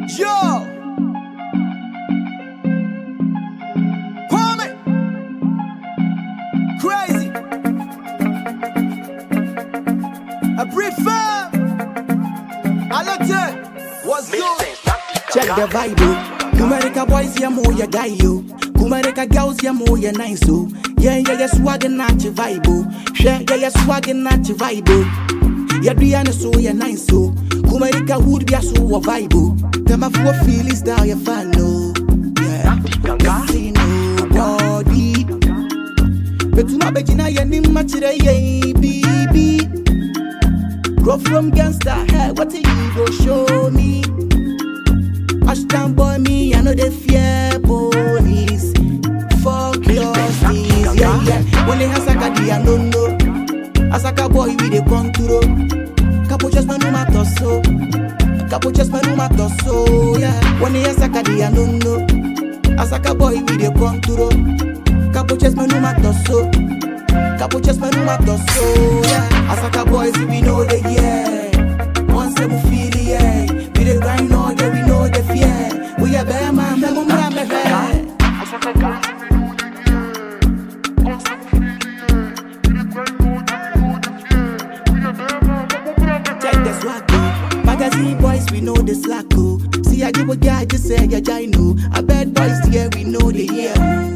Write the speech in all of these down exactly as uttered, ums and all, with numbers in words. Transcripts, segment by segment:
Yo! Kwame! Crazy! A brief fam! I looked at what's good? Check the vibe, Kumarika boys, ya mo ya guy yo. Kumarika girls, ya mo ya nice so. Yeah, yeah, yeah, swaggin' not your vibe. Share, yeah, yeah, swaggin' not your vibe. Ya Brianna so ya nice so. Kumarika would be a so a vibe. Tell my four feelings down your fan no. Yeah, see nobody. But to my begina ya nim machire ye baby. Grow from gangster, hey, what you go show me? Ashdown boy me, I know they fear police. Fuck your steez, yeah, yeah. When they have Sakadi, I don't know. Asaka boy, we dey control. Capo just manu matoso. Capo just manu matoso, yeah. When they have Sakadi, I don't know. Asaka boy, we dey control. Capo just manu matoso. Capo just manu matoso, yeah. Asaka boys, we know the yeah. Once them feel it, yeah. We dey grind all day, we know the fear. We a bear man, me mumra me fair. Check the swag, oh. Magazine boys, we know the slack, oh. See, I give a guy, just say, yeah, I know. A bad boys, yeah, we know the yeah, oh.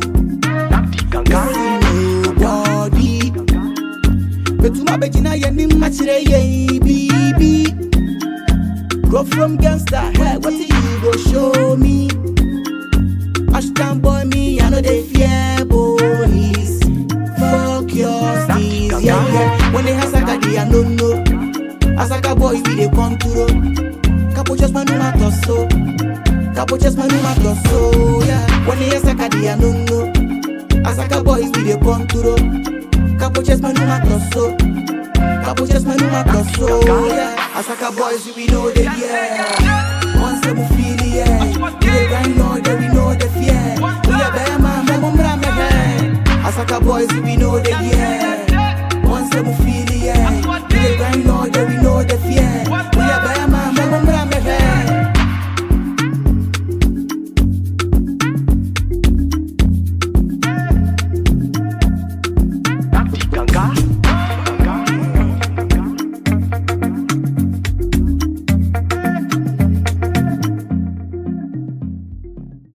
Nobody. But to my begina, yeah, nim machire, yeah, baby. Grow from gangster, hey, what do you go show me? Ashdown boy me, I know they fear police. Fuck your steez, yeah, yeah. When they have Sakadi, I don't know. Asaka boy, we dey control. Capo just manu matoso. Capo just manu matoso, yeah. When they have Sakadi, I don't know. Asaka boys, we dey control. Capo just manu matoso. Capo just manu matoso, yeah. Asaka boys, we know the yeah. Once them feel it, yeah. We dey grind all day, we know the fear. We a bear man, me mumra me fair. Asaka boys, we know the yeah. Once them feel it, yeah. We dey grind all day, we know the fear.